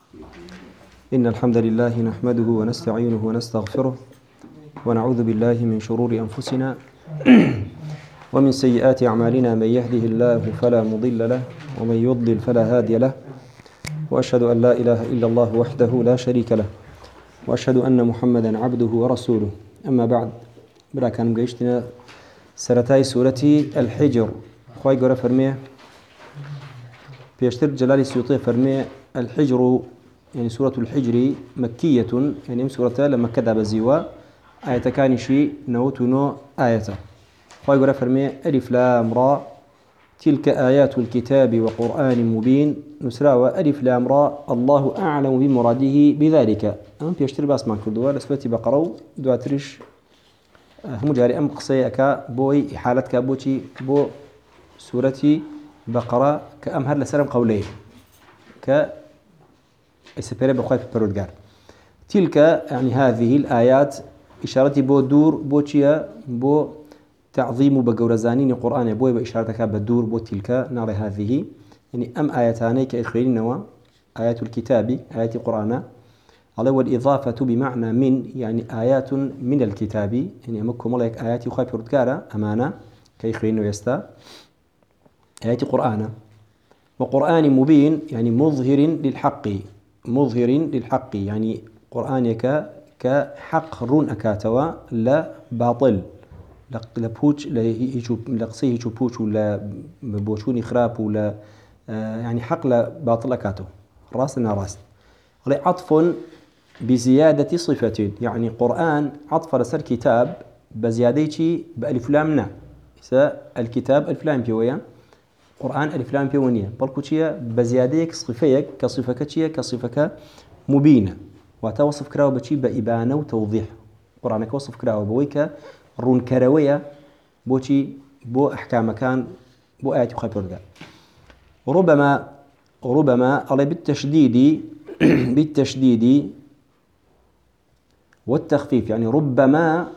إن الحمد لله نحمده ونستعينه ونستغفره ونعوذ بالله من شرور أنفسنا ومن سيئات أعمالنا. من يهده الله فلا مضل له ومن يضلل فلا هادي له، وأشهد أن لا إله إلا الله وحده لا شريك له، وأشهد أن محمدا عبده ورسوله. أما بعد، برا كان قيشتنا سرتاي سورة الحجر. خواهي قرأ فرميه بيشتر جلال السيوطي فرميه الحجر، يعني سورة الحجر مكية، يعني سورة لما كذب زيوا آية كان شيء نوتنو آية. خواهي قرأ فرميه ألف لام را تلك آيات الكتاب وقرآن مبين. نسراوى ألف لام را الله أعلم بمراده بذلك. أم بيشتر باس مع كردوا لسبتي بقروا دواترش هم جاري أم قصيك بوي حالتك بوتي بو سورة بقرة كأمهر لسلام قولين ك السبيرة بخواف برودجار. تلك يعني هذه الآيات إشارتي بو دور بوتشيا بو تعظيم بجورزانين القرآن بوي بإشارتك بدور بو تلك نار هذه، يعني أم آياتان كإخوين نوا آيات الكتاب آيات القرآن على والإضافة بمعنى من، يعني آيات من الكتاب، يعني أمكم الله آيات يخاف برودجار أمانة كإخوين ويستا آيات القرآن. وقرآن مبين يعني مظهر للحق، مظهر للحق يعني قرآنك كحق رون أكاتوا لا باطل لبوش لقصيه يشوبوش ولا بوشوني خراب ولا يعني حق لا باطل أكاتو راسنا راس. عطف بزيادة صفة، يعني قرآن عطف رسل كتاب بزيادة بألف لامنا الكتاب ألف لام بيويا قرآن ألف لام بيونية بالكوتشيا بزيادة صفيك كصفك كصفك مبينة وتوصف كراو بشي بإبانة وتوضيح. قرآن كوصف كراو بويك رون كروية بوشي بو أحكام كان بو آيات خبر. ربما على بالتشديد بالتشديد والتخفيف، يعني ربما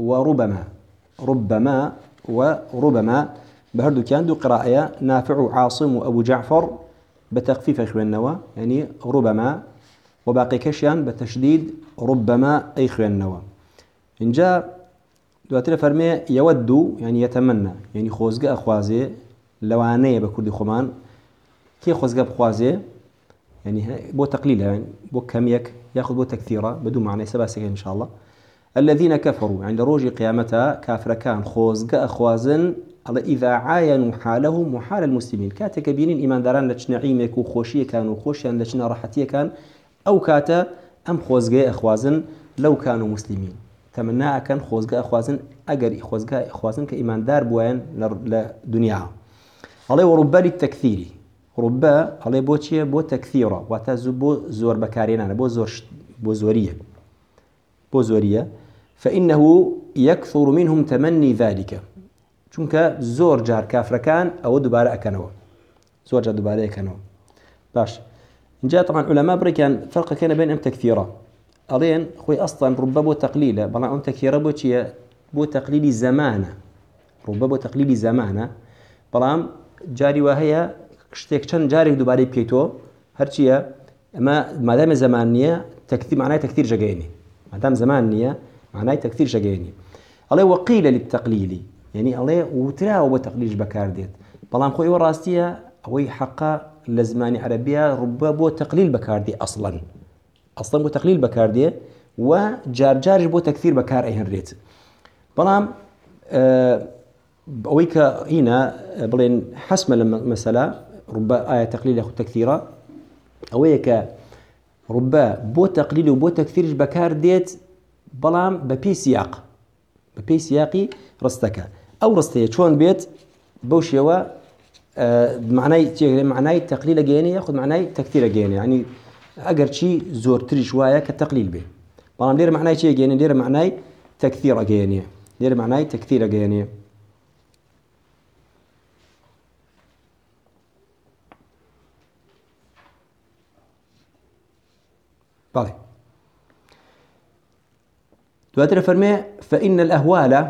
وربما بهردو كان دو قراءة نافع وعاصم وأبو جعفر بتخفيف إخوان النوى، يعني ربما، وباقي كشيان بتشديد ربما إخوان النوى. إن جاء دواتنا فرمي يود يعني يتمنى، يعني خوزق أخوازي لوانية بكردي خمان كي خوزق بخوازي يعني بو تقليلها، يعني بو كميك ياخذ بو تكثيرا بدون معنى سباسك إن شاء الله. الذين كفروا عند روج قيامتها كافر كان خوزق أخوازن الله إذا عاينوا حالهم وحال المسلمين. كاتك بينين إيمان داران لتشنا عيمك وخوشية كانوا خوشيا لتشنا راحتية كان أو كاتا أم خوزقاء أخوازن لو كانوا مسلمين. تمنى كان خوزقاء أخوازن أجر خوزقاء أخوازن كإيمان دار بوين لدنياها. الله وربا للتكثير، ربا الله بوتشي بو تكثيرا وتزبو زور بكارينا بو زورية فإنه يكثر منهم تمني ذلك. چونك زور جار كافر كان أو دوباره أكنوا زور جار دوباره أكنوا باش. جاء طبعا علماء بريكان فرق كان بين أم تكثيرا ألين خوي أصلا ربما تقليلا بلا أم تكثيرا بو تقليل زمانه، ربما تقليل زمانه بلام جاري وهي كشتكشن جاري دوباره بيتو هرشيا ما دام زمانية تكثير معناه تكثير جايني، ما دام زمانية معناه تكثير جايني. الله وقيل للتقليل يعني الله وتراو بتقليج بكارديت بلام خوي وراستيا هوي حقا لزماني عربية ربما تقليل بكاردي أصلا بو تقليل بكاردي وجار بو تكثير بكار أيهن ريت بلام أويك هنا بلين حسم المسألة ربما آية تقليل ياخذ تكثيرا أويك ربما بو تقليل وبو تكثير بكارديت بلام ببي سياقي رستك أو رستيه شون بيت بوشيوا معناي تقليل جيني ياخذ معناي تكثير جيني، يعني أجر شيء زور تري شوية كتقليل به بلام لير معناي شيء جيني لير معناي تكثير جيني لير معناي تكثير جيني. طيب دواتر فرمي فإن الأهوال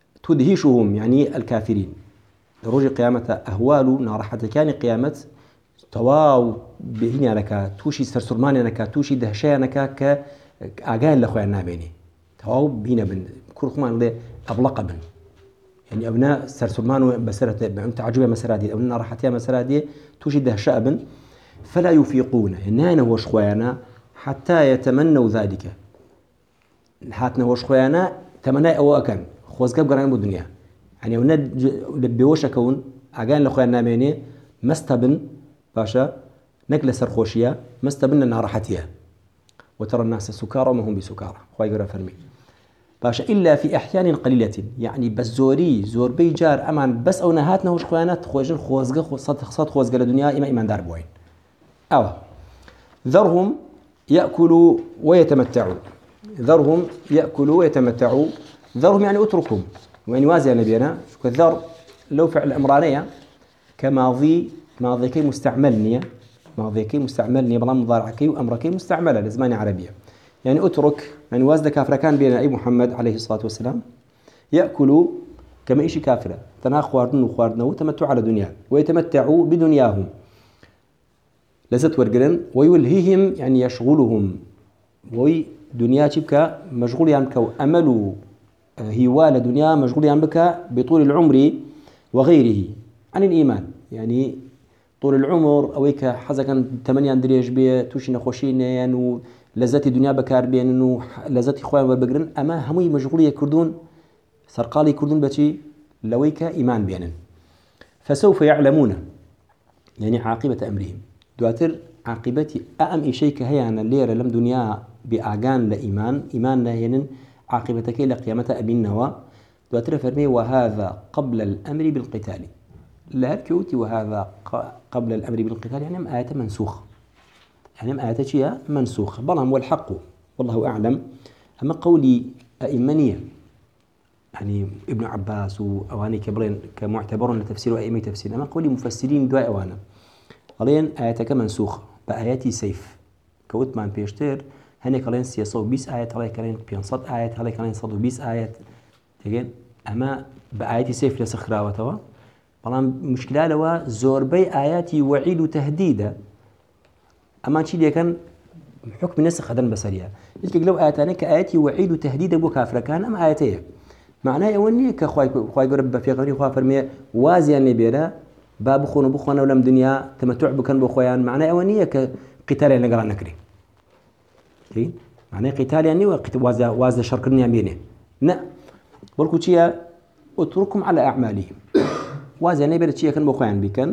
تدهشهم يعني الكافرين لروج قيامة أهوال نارحة كان قيامة تواو بهینیانەکە تووشی سەرسوورمانیانەکە تووشی دەهشەیانەکە کە ئاگایان لە خۆیان نابێنێ تەواو بینە بن کوڕخمان لێ ئەبڵەقە بن يعني أبناء سرسمان وبسرة تعجب مسرادي أو نراحتها مسرادي توجد دهشة أبن فلا يفيقون هنا وش خوانا حتى يتمنوا ذلك حتى وش خوانا تمنى أو أكن خوز قب قران بالدنيا يعني وند لبيوش كون عجان لخوانا ميني مستبن باشا نقل سرخوشية مستبن نراحتها وترى الناس سكارى وما هم بسكارى خواي قرا فرمي باشا إلا في أحيان قليلة يعني بس زور بيجار أمان بس أو نهاتنا وش خوانات خوجن خوزقة صد خوزقة للدنيا إما إيمان دار بوين أو ذرهم يأكلوا ويتمتعوا ذرهم يعني اتركهم وين وازي نبينا شو كالذر لو فعل أمرانية كماضي كي مستعملني بلا مضارع كي وأمر كي مستعملة لزمان عربية يعني اترك يعني وازد كافر كان بين أي محمد عليه الصلاة والسلام يأكلوا كما إيش كافرة تنا خواردنا وتمتعوا على دنيا ويتمتعوا بدنياهم لزت ورقرن ويلهيهم يعني يشغلهم دنيا تبكى مشغول يعني أملوا هوال دنيا مشغول يعني بك بطول العمر وغيره عن الإيمان يعني طول العمر أويك حزكا 8 دريج بيه توشي نخوشين يعني لذات الدنيا بكار بين إنه لذات إخوان وبقرن أما همي مشغولية كردون سرقالي كردون بتي لويك إيمان بينن فسوف يعلمون يعني عاقبة أمرهم دواتر عاقبتي أأم شيء كهيانا الليرة لم دنيا بأعجان إيمان لهين عاقبتك إلى قيامة أبي النوا دواتر فرمي وهذا قبل الأمر بالقتال لا كوتي وهذا قبل الأمر بالقتال يعني آية منسوخ يعني آية شيء منسوخ بلهم والحق والله أعلم أما قولي أئمانية يعني ابن عباس وأواني كبرين كمعتبر لتفسير وأئمة تفسير أما قولي مفسرين دواء أوانا قالين آياتك منسوخ بآياتي سيف كوت مان بيشتر هني قالين سياسة وبيس آيات هلا قالين بينصد آيات هلا قالين صد وبيس آيات تجين أما بآياتي سيف لسخرا وتوا بلهم مشكلة لوا زوربي آياتي وعيد وتهديدا أما شيء اللي كان حكم نسخ هذا البصرية يلك لو آياتنا كآياتي وعيد وتهديد أبو كافر كان أم آياتيه معناه يوني كخواي رب في غير خوا فرمية وازي النبيلا باب بخونا ولم دنيا تمتع بكن بخويان معناه يوني كقتال يعني قرأ نكري كي معناه قتال يعني واز شركني يمينه لا بركو شيء اتركهم على أعمالهم وازي النبيلا شيء كان بخويان بكن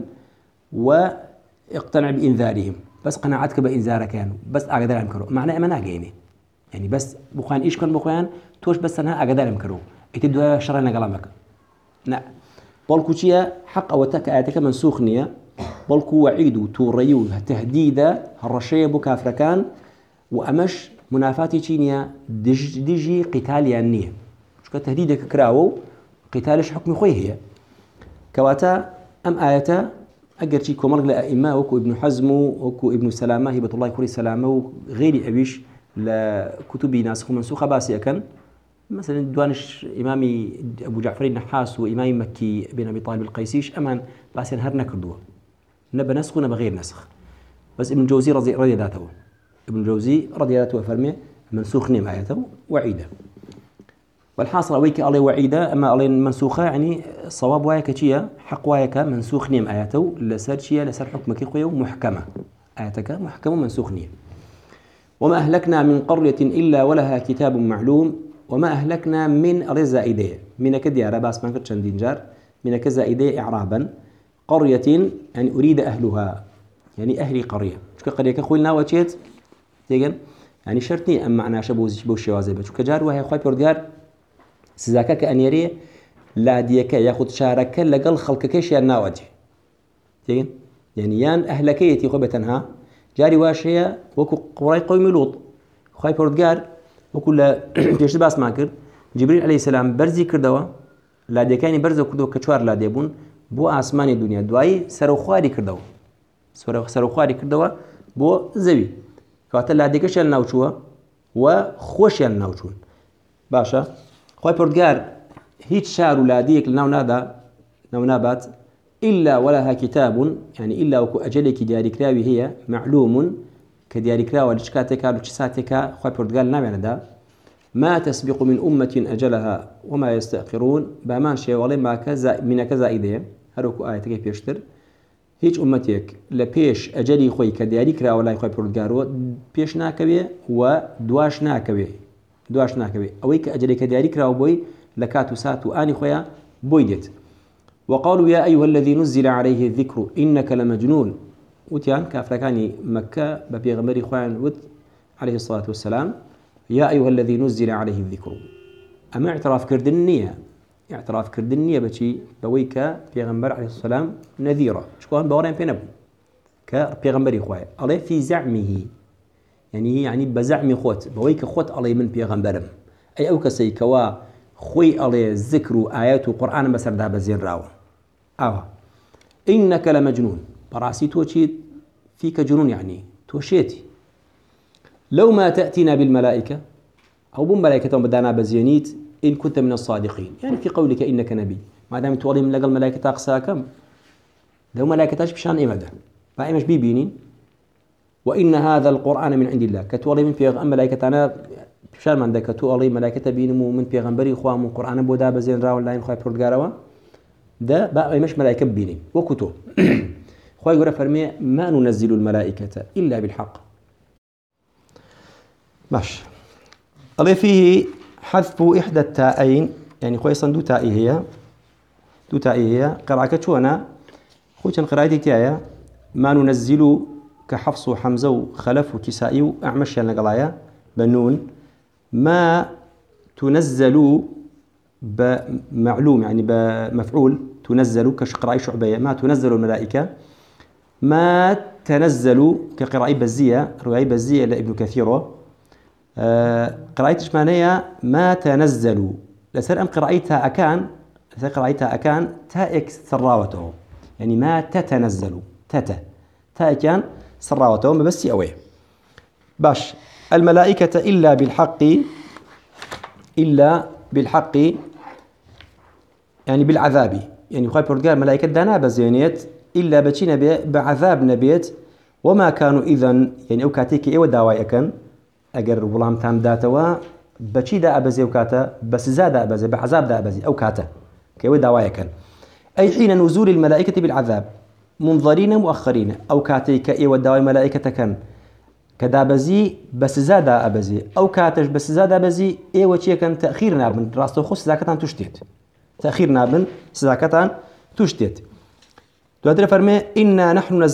واقتنع بإنذارهم بس قناعتك بإنذارك كانوا بس أقدر أمكره معناه ما ناقيني يعني بس بخوان إيش كان بخوان توش بس أنا أقدر أمكره يتدوا شرنا كلامك لا بالكو شيء حق أو تك آياتك منسوخ نية بالكو وعيدو توريو تهديدا هالرشية بكافركان وأمش منافاتي تشينيا ديجي قتال يعني شو كتهديدك كراو قتالش حكم خويه هي كواتا أم آياتا أجر شيء كمرج لأئمة وكو ابن حزم وكو ابن سلامة هبة الله يكري سلامة وغير أبيش لكتب ناسخ ومنسوخة باسية كان مثلا دوانش إمامي أبو جعفر النحاس وإمام مكي بن أبي طالب القيسيش أمان باسين هرنا كردوه نبى نسخ ونبى غير نسخ بس ابن الجوزي رضي ذاته ابن الجوزي رضي ذاته فرمي منسوخ نيم آياته وعيدة والحاصل أويك عليه وعيدة أما عليه منسوخة يعني الصواب وايك شيء حق وايك منسوخ نيم آياته لسر شيء لسر حكمك قوي ومحكمة آياتك محكمة منسوخ نيم وما أهلكنا من قرية إلا ولها كتاب معلوم وما أهلكنا من رزائدية من كدي عرباس ما كتشن دينجار من كزائدية إعرابا قرية يعني أريد أهلها يعني أهل قرية شو كقرية كخولنا وشيت تيجن يعني شرطني أم معنا شبوز وازي بشو كجار وهي خوي بردجار سزاكا كأنيري لا ديك ياخد شارك لقل خلق كيش يناوجه تيجن يعني يان أهلكيتي خبتنها جاري واشية وكو قراي قومي لوط خوي بردجار وكل بيش باس ماكر جبريل عليه السلام برزي كردوا لا ديكاني برزو كردوا كشوار لا ديبون بو آسمان الدنيا دواي سروخواري كردوا سروخواري كردوا بو زوي كاتل لا ديكش الناوچوا وخوش الناوچون باشا خوي بردگار هیچ شار ولاديك لناو نادا ناو نابات إلا ولها كتاب يعني إلا وكو أجلك دياري كراوي هي معلوم كدياري كراوي لشكاتك لشساتك خوي بردقال نامي دا ما تسبق من أمة أجلها وما يستأخرون بامان شيء والله ما كذا من كذا إيديه هروكو آية كيف يشتر هيج أمتك لبيش أجلي خوي كدياري كراوي لا خوي بردقال بيش ناكبي ودواش ناكبي أويك أجلي كدياري كراوي بوي لكاتو ساتو آني خويا بويدت وقالوا يا أيها الذي نزل عليه الذكر إنك لمجنون وتيان كافركاني مكة ببيغمري خوان ود عليه الصلاة والسلام يا أيها الذي نزل عليه الذكر أما اعتراف كردنية بشي بويك بيغمبر عليه الصلاة والسلام نذيرة شكوان بورين بينبو كبيغمبري خوان عليه في زعمه يعني بزعم خوت بويك خوت عليه من بيغمبرم أي أو كسي كوا خوي عليه الذكر آيات القرآن بسر ده بزين راوة إنك لمجنون براسي توشي فيك جنون يعني توشيتي لو ما تأتينا بالملائكة أو بملائكة بدانا بزينيت إن كنت من الصادقين يعني في قولك إنك نبي ما دام تولي من لقى الملائكة أقساكم لو ملائكتاش بشان إمدا فإمش بيبينين وإن هذا القرآن من عند الله كتولي من في ملائكة أنا بشان من ذاك تولي ملائكة بينمو من بيغمبري خواه من قرآن بودا بزين راو لاين خواه بردقاروا ده بقى مش ملائكة بيني وكتو خواه يقول فرمي ما ننزل الملائكة إلا بالحق ماشي الله فيه حذف إحدى التائين يعني خواه يصن دو تائي هي قرأك شوانا خوشا قراءتي تايا ما ننزل كحفص وحمزة وخلف وكسائي وأعمش يعني قلايا بنون ما تنزل بمعلوم يعني بمفعول تنزل كقراءة شعبية ما تنزل الملائكة ما تنزل كقراءة بزية رواية بزية لابن كثير قراءة شمانية ما تنزل لسر أم قراءتها أكان تاء سراوته يعني ما تتنزل تاء كان سراوته بس أوي باش الملائكة إلا بالحق يعني بالعذاب يعني خايف رجال ملائكة دانا بزينيت إلا بتشينا بعذاب نبيت وما كانوا إذن يعني أوكاتيك إيوه داوايكن أجر ولام تام داتوا بتشي دا أبزي وكاتا بس زاد أبزي بعذاب دا أبزي أوكاتا كإيوه داوايكن أي حين نزول الملائكة بالعذاب منظرين مؤخرين أوكاتيك إيوه داواي ملائكة كان كدابزي بس زاد أبزي أو كاتش بس زاد أبزي إيه وشيء كان تأخير نابن راسته خص زكاتان تشتيت تأخير نابن زكاتان تشتيت تقدر فرمي إنا نحن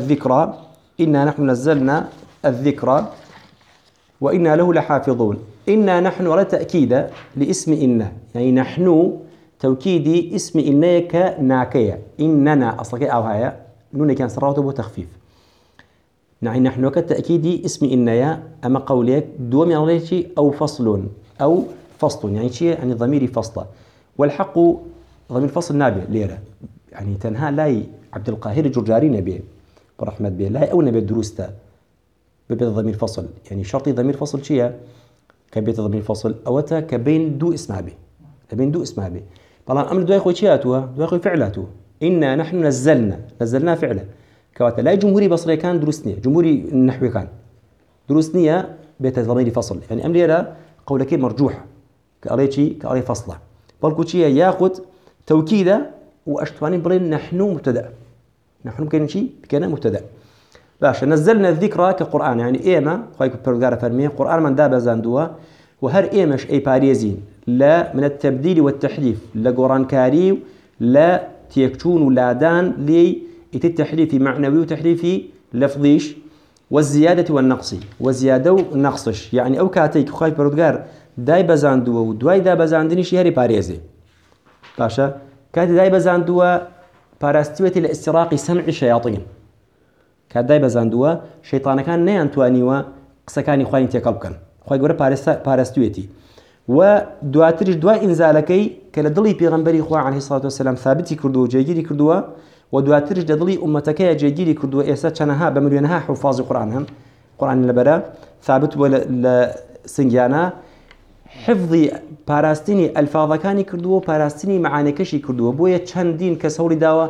نزلنا الذكرى وإنا له لحافظون إنا نحن على تأكيد لاسم إنا يعني نحن توكيدي اسم إنا كناكية إننا أصلا أو هيا نون كان صراته بتخفيف يعني نحن كالتأكيد اسم إنيا أما قولك دوم يعني أو فصل يعني شيء يعني ضميري فصل والحق ضمير فصل نابع ليرة يعني تنهى لاي عبد القاهر الجرجاري نبي برحمة بيه لا أو نبي دروسته ببيت ضمير فصل يعني شرطي ضمير فصل شيء كبيت ضمير فصل أوتا كبين دو اسمها به طبعا أمر دو يخوي شيئاتها دو يخوي فعلاته إنا نحن نزلنا فعلا كواتا لا جمهوري بصري كان دروسنية جمهوري النحوي كان دروسنية بيت ضمير فصل يعني أمر لا قولك مرجوح كأري فصلة بالكوتشية ياخذ توكيدا وأشتواني بلين نحن مبتدأ نحن كان مبتدأ باش نزلنا الذكرى كقرآن يعني إيما خايك بروجارة فرمية قرآن من دابا زاندوها وهر إيمش أي باريزين لا من التبديل والتحريف لا قرآن كاري لا تيكتون ولا دان لي التحريف معنوي وتحريف لفظيش والزيادة والنقص وزيادة ونقصش يعني أو كاتيك خايف بروجار داي بزاندوها ودواي دا بزاندنيش هري باريزي باشا كاتي داي بزاندوها باراستوية الاستراق سمع الشياطين كاداي بزاندوا شيطان كان نيانتوانيوا قسكاني خوين تيقلبكن خوي غور باراستويتي ودواترج دوا انزالكي كلدلي بيغمبري خو عليه الصلاه والسلام ثابتي كردو جيجيري كردوا ودواترج دلي امتك جيجيري كردوا اسا چنها بمليونها حفاظ قران لبرا ثابت ولا سنجانا حفظي باراستيني الفاظ كاني كردو باراستيني معاني كشي كردو بويا چندين كسوري داوا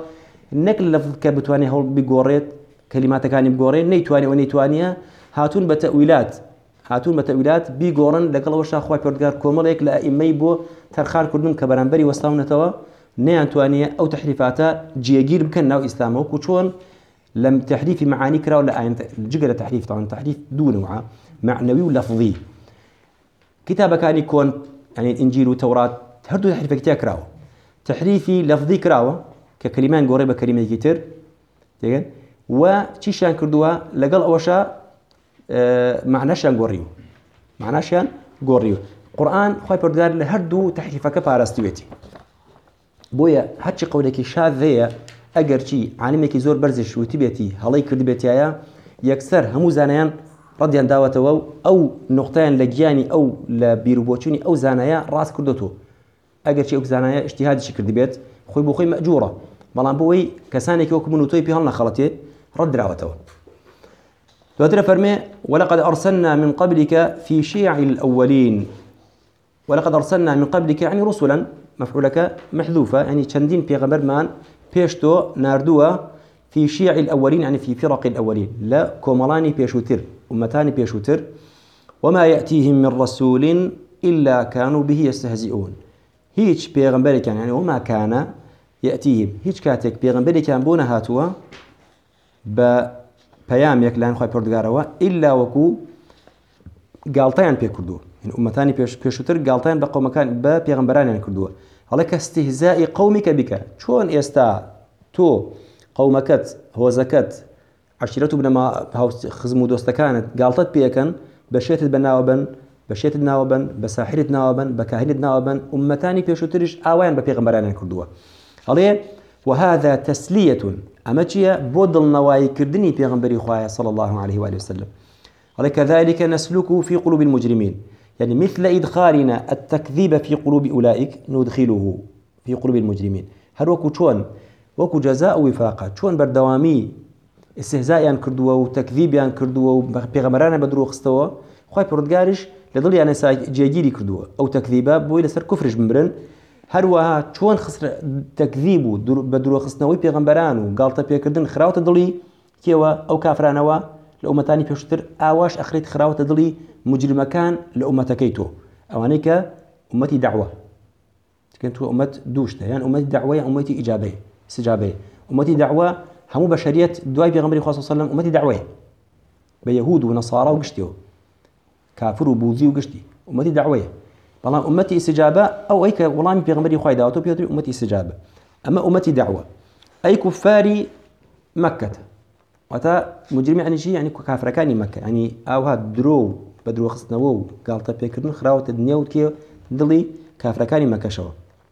نەک لەفظ کە بتوانێت هەوڵ بگۆڕێت کەلیماتەکانی بگۆڕێت نەیتوانێت و نەیتوانیە هاتوون بە تەویلات بیگۆڕن لەگەڵەوەشا خوای پەروەردگار کۆمەڵێک لە ئەئیمەی بۆ تەرخان کردن کە بەرامبەری وەستاونەتەوە نەیانتوانیە ئەو تەحریفاتە جێگیر بکەن ناو ئیسلامەوە و چۆن لەم تەحریفی معانی کراوە لە ئاەن جگە لە تەحریف طبعا تەحریف دوو نوعە معنەوی و لەفظی کتابەکانی کۆن يعني الإنجيل والتوراة هردو تحريف كتير كراو تحريفي لفظي كراو ككلمان قريبة كلمة كتير تيجن وتشيشان كردوها لقل أوشا معناشان قريو قرآن خاي بردار لهردو تحريف كبارستويتي بويا هاتش قولك شاذ ذي أجر شيء عالمك زور برزش وتبيتي هلاي كردبيتيا يكسر همو زانيان ڕەدیان داوەتەوە ئەو نقطەیان لە گیانی ئەو لە بیرروبۆچوونی ئەو زانایە ڕاست کردوتەوە ئەگەرچی ئەو زانایە ئیجتیهادیشی کردبێت خۆی بۆ خۆی مەئجوورە بەڵام بۆی کەسانێکی وەکو من و تۆی پێ هەڵ نەخەڵەتێ ڕەتدراوەتەوە دواترە فەرمێ ولقد أرسلنا من قبلك في شيع الأولين ولقد أرسلنا من قبلك يعني رسلا مفعولك محذوفة يعني چەندین پێغەمبەرمان پێش تۆ ناردووە في شيع الأولين يعني في فرق الأولين لا كومالاني بيشوتر أمتاني بيشوتر وما يأتيهم من رسول إلا كانوا به يستهزئون هيج بيغمبري كان يعني وما كان يأتيهم هيج كاتك بيغمبري كان بونا هاتوا بيام يكلان خواهي پردگاروا إلا وكو قالتين بيكردو يعني أمتاني بيشوتر قالتين بقوم كان بيغمبران يعني كردو عليك استهزاء قومك بك شون يستا تو قومكت هو زكت عشيرته بنما خزمو دوستكانت قالتت بيكن بشيت بناوبن بشيت ناوبن بساحرت ناوبن بكاهنت ناوبن أمتاني بيشوترش آوان ببيغمبران كردوه عليه وهذا تسلية أمتشيا بودل نواي كردني بيغمبري خوايا صلى الله عليه وآله وسلم عليه كذلك نسلكه في قلوب المجرمين يعني مثل إدخالنا التكذيب في قلوب أولئك ندخله في قلوب المجرمين هل وكو جزاء وفاقة شون بردوامي استهزاء كردوه وتكذيب كردوه وبيغمرانا بدرو خستوه خواهي پردگارش لضل يعني جيجيري كردوه أو تكذيبا بوي لسر كفرش بمرن هروها شون خسر تكذيب بدرو خستنوي بيغمبران وقالتا بيكردن خراوة دلي كيوا أو كافرانوا لأمتاني بيشتر آواش أخريت خراوة دلي مجرم كان لأمتكيتو أوانيك أمتي دعوة كنتو أمت دوشته يعني أمتي دعوة أمتي إجابة استجابة أمتي دعوة همو بشرية دواي بيغمبري صلى الله عليه وسلم أمتي دعوة بيهود ونصارى وقشتيو كافر وبوذي وقشتي أمتي دعوة طالما أمتي استجابة أو أي كولامي بيغمبري خواي دعوته بيغمبري أمتي استجابة أما أمتي دعوة أي كفاري مكة وتا مجرمي يعني شيء يعني كافر كاني مكة يعني أو هاد بدرو خصنا وو قال طب يكرن خراوة الدنيا وكي دلي كافر كاني مكة شو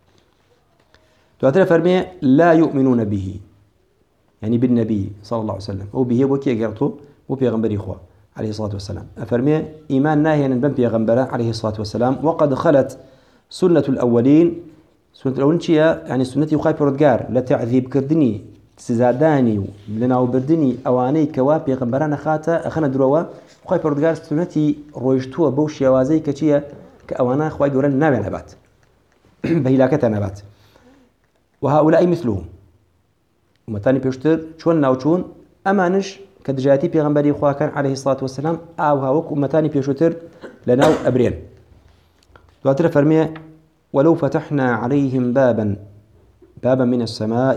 تعترف فرمي لا يؤمنون به يعني بالنبي صلى الله عليه وسلم أو به وكي قرطو وبيغمبري إخوة عليه الصلاة والسلام أفرمي إيمان ناهي أن بن بيغمبره عليه الصلاة والسلام وقد خلت سنة الأولين سنة الأولين يعني سنة يخاي بردقار لتعذيب كردني سزاداني لنا وبردني أواني كوا بيغمبران خاتا أخنا دروا يخاي بردقار سنتي رويشتوا بوش يوازي كتيا كأوانا خواي دوران نابع نبات بهلاكة نبات وهؤلاء مثلهم ومتاني بيشتر شون ناوشون أمانش كدجاتي بيغمبري خوا كان عليه الصلاة والسلام أو هاوك ومتاني بيشتر لناو أبرين دواتر فرمية ولو فتحنا عليهم بابا من السماء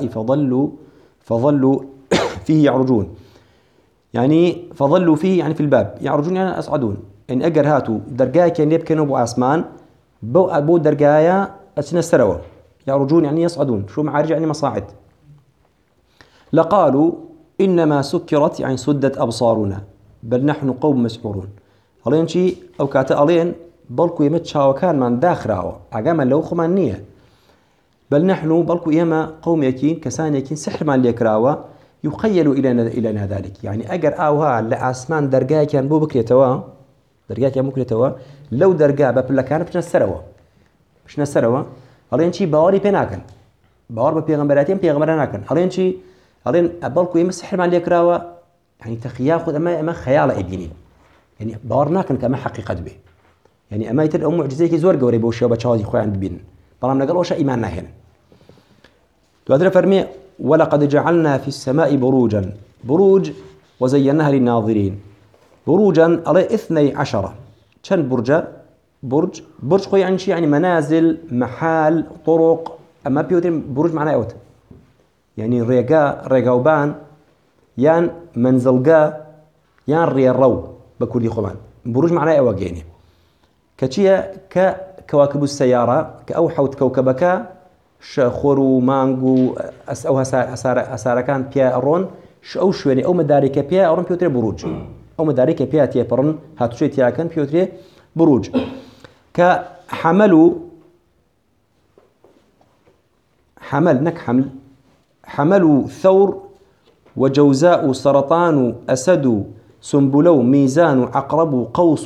فظلوا فيه يعرجون يعني فظلوا فيه يعني في الباب يعرجون يعني أصعدون إن أجر هاتوا درجايا كان يبكنوا أبو عثمان بو درجايا أسنا السروة يعرجون يعني يصعدون شو معارج يعني مصاعد لقالوا إنما سكرت يعني سدت أبصارنا بل نحن قوم مسحورون هلين شي أو كاتا ألين بلكو يمتشا وكان من داخراو عقاما لو خمانية بل نحن بلكو إيما قوم يكين كسان يكين سحر من ليكراوا يخيل إلينا ذلك يعني أجر آوها لأسمان درجاء كان بو بكريتوا لو درجاء بابلا كان بش نسروا هلين شي باوري بيناكن باور ببيغمبراتين بيغمبراناكن هلين شي هلين بلكو يما سحر من ليكراوا يعني تخياخذ أما خيال إبيني يعني باورناكن كما حقيقة به يعني أما يتر أم معجزة زور قوري بوشي وبتشاوزي خوي عند بين طالما نقول وش إيماننا هنا. تقدر فرمي ولقد جعلنا في السماء بروجا بروج وزيناها للناظرين بروجا على 12 كان برج خوي يعني شيء يعني منازل محال طرق أما بيوتين بروج معناه أوت يعني ريقاوبان يان منزلقا يان ريرو بكل خمان بروج معناه أوجيني كشيء ككواكب السيارة كأوحوت كوكبك شخورو مانجو أو هسار كان بيا أرون أو شويني أو مدارك بيا أرون بيوتري بروج أو مدارك بيا تيا برن هاتوشي تيا كان بيوتري بروج كحملوا حملوا ثور وجوزاء سرطان أسد سنبلو ميزان عقرب قوس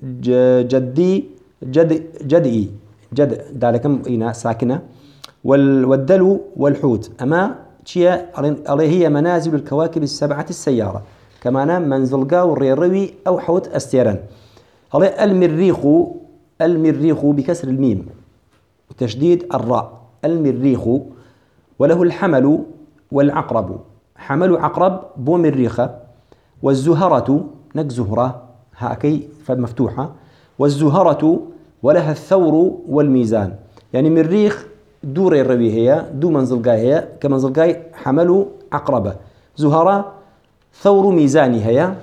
جدئي دالكم إنا ساكنة والدلو والحوت أما شيء هي منازل الكواكب السبعة السيارة كما نام منزلقا والريروي أو حوت أستيران المريخ بكسر الميم وتشديد الراء المريخ وله الحمل والعقرب حمل عقرب بو مريخة والزهرة نك زهرة هاكي فمفتوحة والزهرة ولها الثور والميزان يعني مريخ دور الروي هي دو منزلقاي هي كمنزلقاي حمل عقربة زهرة ثور ميزاني هي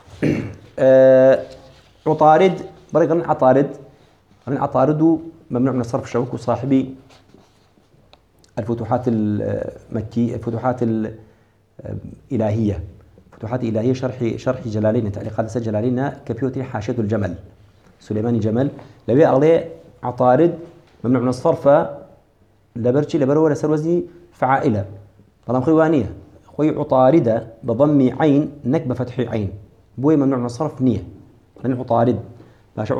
عطارد بريقا عطارد ممنوع من الصرف شوك وصاحبي الفتوحات المكي الفتوحات الإلهية فتوحات إلهية شرح جلالين تعليقات جلالين كبيوتي حاشية الجمل سليماني جمل لبي عليه عطارد ممنوع من الصرف لبرشي لبرو لسر وزني فعائلة طالما خوانية خوي عطاردة بضم عين نك بفتح عين بوي ممنوع من الصرف نية لأن عطارد باش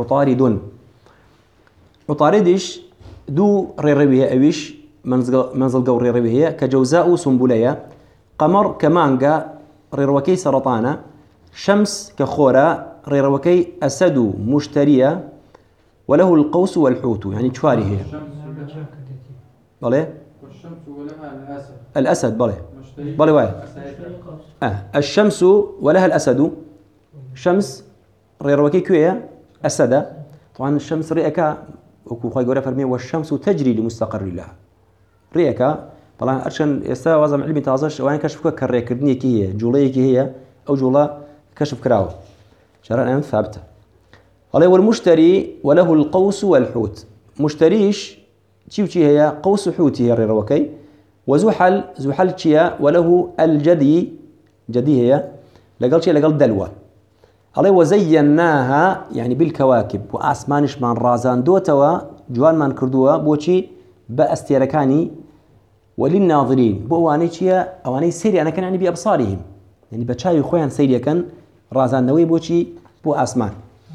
عطاردش دو ريروية أويش منزل قو ريروية كجوزاء سنبلية قمر كمانجا ريروكي سرطانة شمس كخورة ريروكي أسد مشترية وله القوس والحوت يعني شواري هي بله والشمس ولها الأسد بله واي الشمس ولها الأسد شمس ريروكي كوية أسد طبعا الشمس رئك وكو خاي قولها فرمي والشمس تجري لمستقر لها رئك طبعا أرشان يستوى وضع علمي تازش وأنا كشفك كريك الدنيا كي هي جولية كي هي أو جولا كشف كراو شرع الآن ثابتة عليه والمشتري وله القوس والحوت مشتريش تشي هي قوس حوتي هي الريروكي وزحل تشيا وله الجدي هي لقال شيء لقال دلوة عليه وزيناها يعني بالكواكب وأسمانش من رازان دوتوا جوان من كردوا بوشي بأستيركاني وللناظرين بواني تشيا أواني سيري أنا كان يعني بأبصارهم يعني بتشاي خوان سيري كان رازان نوي بوشي بو أسمان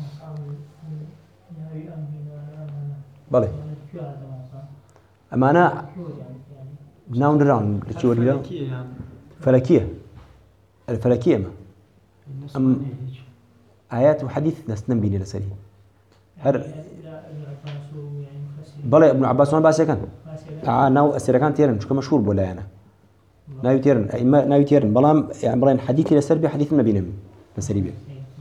بله أمانة ناون راون لتشوري فلكية الفلكية ما آيات وحديث نسنن بيني لسري هر بله ابن عباس وان باسي كان ناو أسيركان تيرن شو مشهور بولا أنا ناو تيرن بلام عمرين حديثي لسربي حديث ما بينهم لسري بيه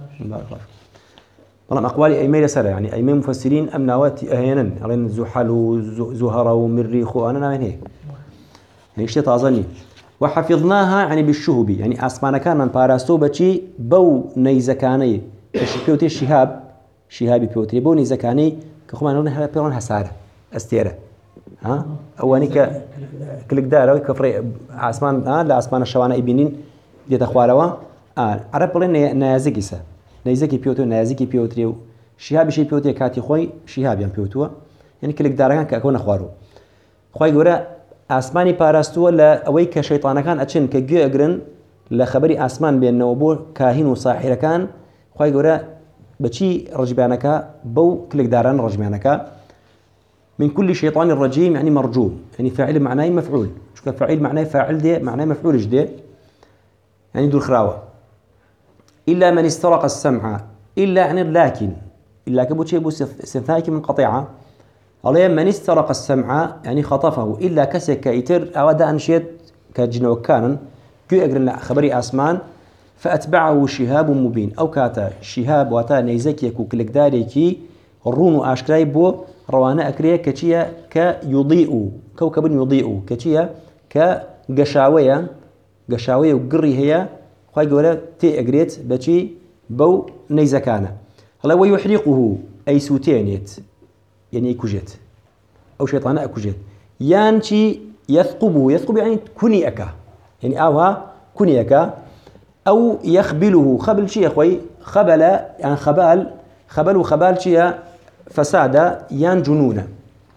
بلام أقوالي أيمي لسرة يعني أيمي مفسرين أم نوات أهينا علين زحل وزهرة ومريخ وأنا ناوين هيك يعني اشتي تازني وحفظناها يعني بالشهب يعني أسمانا كان من باراستو بشي بو نيزكاني بيوتي شهابي بيوتي بو نيزكاني كخما نقول هلا بيرون هسارة استيرة ها أواني كلك دارو كفري أسمان لا أسمان الشوانا إبنين دي تخوالوا عرب بلين نازكيسا نيزكي بيوتو نازكي بيوتريو شهابي شي بيوتي كاتي خوي شهابي بيوتوا يعني كلك داران كأكون أخوارو خوي جورا أسماني باراستو لا أويك شيطان كان أتشن كجو أجرن لخبري أسمان بأنه بو كاهن وساحر كان خوي جورا بشي رجبانك بو كلك داران رجبانك من كل شيطان رجيم يعني مرجوم يعني فاعل معناه مفعول شو فاعل معناه فاعل ده معناه مفعول جده يعني دول خراوة إلا من استرق السمع إلا يعني لكن إلا كبو شيء بو استثنائك من قطيعة عليه من استرق السمع يعني خطفه إلا كسك يتر أو دا أنشيت كجنو كانن كي أجرن خبري أسمان فأتبعه شهاب مبين أو كاتا شهاب واتا نيزكي كوكلكداري كي الرون أشكراي بو روانا أكريا كتشيا كيضيء كوكب يضيء كتشيا كقشاوية قشاوية وقري هي خواهي قولا تي أجريت بتشي بو نيزكانا هلا ويحرقه أي سوتينيت يعني كوجيت أو شيطان أكوجيت يانشي يثقبه يثقب يعني كوني أكا يعني أوها كوني أكا أو يخبله خبل شي أخوي خبل يعني خبل وخبال شي فساد يان جنونة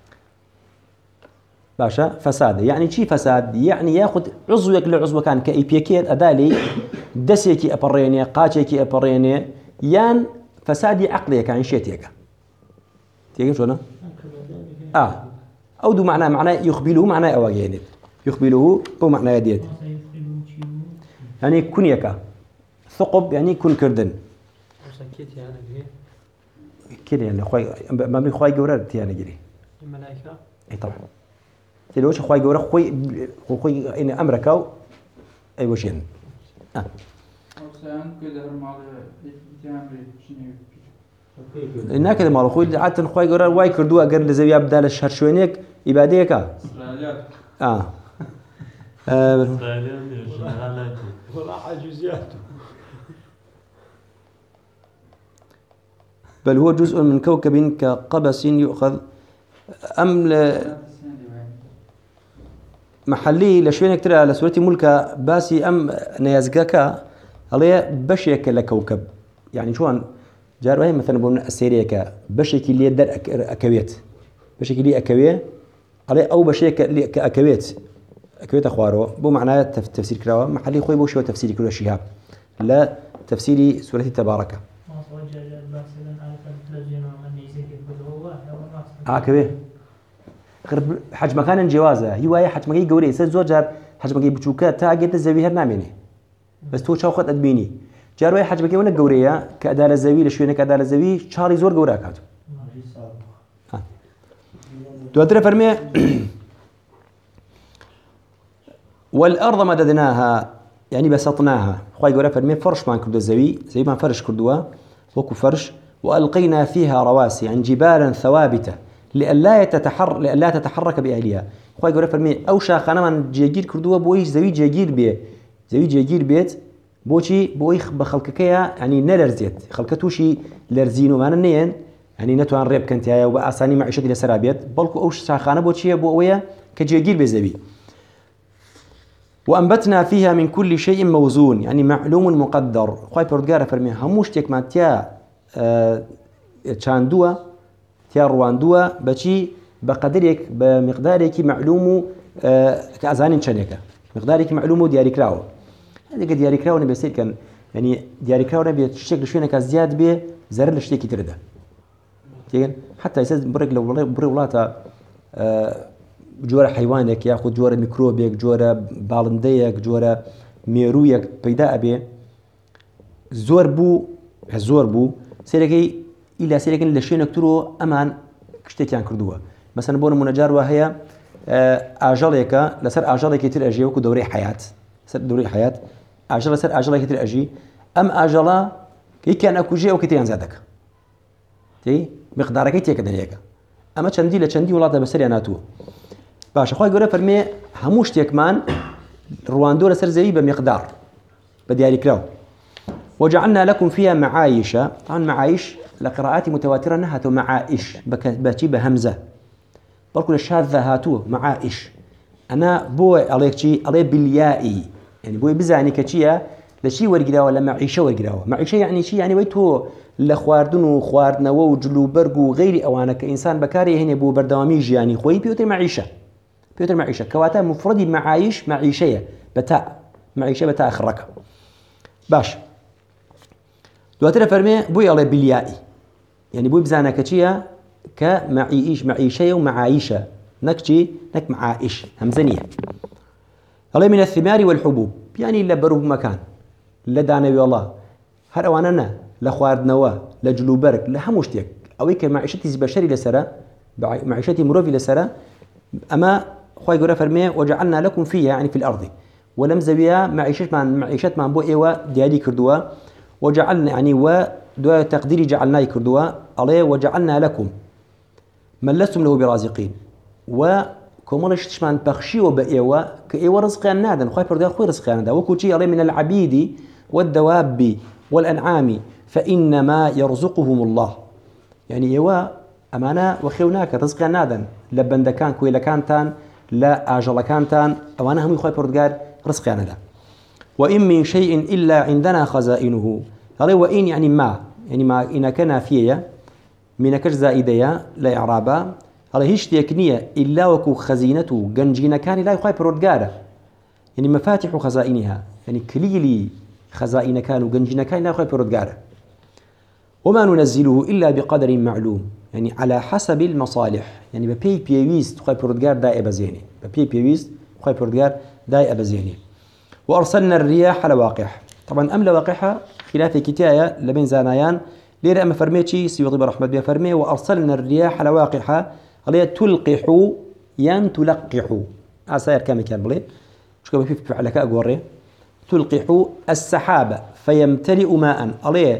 باشا فساد يعني شي فساد يعني ياخذ عضوك لعضو كان كإيبيكيت أدالي دسيكي أبريني قاتيكي أبريني يان فساد عقلي كان شيتيك تيجي شلون أو دو معناه يخبله معناه أواجيني يخبله هو معناه يديت يعني كونيكا ثقب يعني كن كردن كده يعني خوي ما بين خوي جورات يعني جري الملائكة أي طبعا تلوش خوي جورات خوي إن أمريكا أي وشين إنك كده مال خوي عادة خوي جورات واي كردوا أجر لزوي أبدال الشهر شوينك إباديك بل هو جزء من كوكب كقبس يؤخذ محلي لشوينك ترى على سورة ملكة باسي نيازقاكا عليه بشيك لكوكب يعني شوان جار وهي مثلا بقولنا السيريكا بشيك اللي يدر أكويت بشيك اللي أكوية عليه أو بشيك اللي أكويت أخوارو بو معناه تفسير كراوة محلي خوي بوشوا تفسير كل الشهاب لا تفسير سورة تبارك كبير حجم كان جوازه هي حجم جي جوري زوجار حجم جي بتشوكا تاجت الزوير ناميني بس تو شاوخت ادميني جاروي حجم جي ولا جوريه كادال الزوي لشوينه كادال الزوي شاري زور جورا كاتو تو ادري فرمي والارض مددناها يعني بسطناها خوي جورا فرمي فرش ما كردو الزوي زي ما فرش كردوها وكو فرش والقينا فيها رواسي يعني جبالا ثوابته لئلا تتحرك بأهلها خوي يقول فرمي أو شاخنا من جيجير كردوه بويش زوي جيجير بيت بوشي بويخ بخلقكيا يعني نلرزيت خلقتوشي لرزينو ما نين يعني نتوان ريب كنت هيا وبأساني معيشتي لسرابيت بلكو أو شاخنا بوشي بويا كجيجير بزوي وأنبتنا فيها من كل شيء موزون يعني معلوم مقدر خوي بردقار فرمي هموش تيك ما تيا چاندووە تیا ڕواندووە بەچی بەقەدرێک بە مقدارێکی معلوم و کە ئازانین چەندێکە مقدارێکی معلوم و دیاریکراوە هەندێکە دیاریکراوە نەبێت سیرکەن یعنی دیاریکراوە نەبێت شتێک لە شوێنێکە زیاد بێ زەرر لە شتێکی تردا تێگەن حتا ئێستا بڕێک لە بڕێ وڵاتە جۆرە حیوانێک یاخود جۆرە میکرۆبێک جۆرە باڵندەیەک جۆرە مێروویەک پەیدا ئەبێ زۆر بوو سيركي إلا سيركن لشين كترو أمان كشتيان كردوها مثلا بون منجار وهي أجلك لسر أجلك كتير أجي وكو دوري حياة سر دوري حياة أجل سر أجلك كتير أجي أم أجلا كي كان أكو جي أو كتير زادك تي مقدارك كتير كده هيك أما چندي لچندي ولا تبصر أنا تو باش أخوي يقول فرمي هموش تيكمان رواندور سر زي بمقدار بدي أريكلاو وجعلنا لكم فيها معايش طبعا معايش لقراءات متواترة نهاتو معايش باتي بهمزة بلكن الشاذة هاتو معايش أنا بوي عليك شي عليه باليائي يعني بوي بزعني كشيء لشي ورقراوة ولا معيشة ورقراوة معيشة يعني شيء يعني ويتو لخواردن وخواردنا وجلو برقو غير أوانا كإنسان بكاري هنا بو بردواميج يعني خوي بيوتر معيشة كواتا مفردي معايش معيشية بتاء معيشة بتاء أخرك باش دواتر فرمي بوي على باليائي يعني بوي بزانا كشيا معيشة ومعايشة نك معايش همزنية على من الثمار والحبوب يعني لا بروب مكان لا دانوي الله هر اواننا لا خواردنوا لا جلوبرك لا هموشتك او هيك معيشتي بشري لسرا معيشتي مروفي لسرا اما خوي يقول فرمي وجعلنا لكم فيها يعني في الارض ولم زبيا معيشة من بو إيوة ديالي كردوا وجعلنا يعني ودو تقديري جعلنا كردوا عليه وجعلنا لكم من لستم له برازقين وكمالش تشمان بخشي وبإيوة كإيوة رزقيان نادا خواهي بردها خوي رزقيان نادا وكوشي عليه من العبيد والدواب والأنعام فإنما يرزقهم الله يعني إيوة أمانة وخيوناك رزقيان نادا لبندكان كويلكانتان لا آجلكانتان أمانة هم خواهي بردها رزقيان نادا وإن من شيء إلا عندنا خزائنه هذا وإن يعني ما إن كان فيه من كش زائدية لا إعرابا هذا هيش تكنية إلا وكو خزينته جنجينا كان لا يخاف رودجارة يعني مفاتيح خزائنها يعني كليلي خزائن كانوا جنجينا كان لا يخاف رودجارة وما ننزله إلا بقدر معلوم يعني على حسب المصالح يعني ببي بيويست خاف رودجار داء بزيني ببي بيويست خاف رودجار داء بزيني وأرسلنا الرياح لواقح طبعا أم لواقحها خلاف كتاية لبين زانايان ليرة أما فرميتشي سيوطي برحمة بها فرمي وأرسلنا الرياح لواقحها عليها تلقح ين تلقح ساير كامل كان بلين شو كما في فعلك أقوري تلقح السحابة فيمتلئ ماء عليه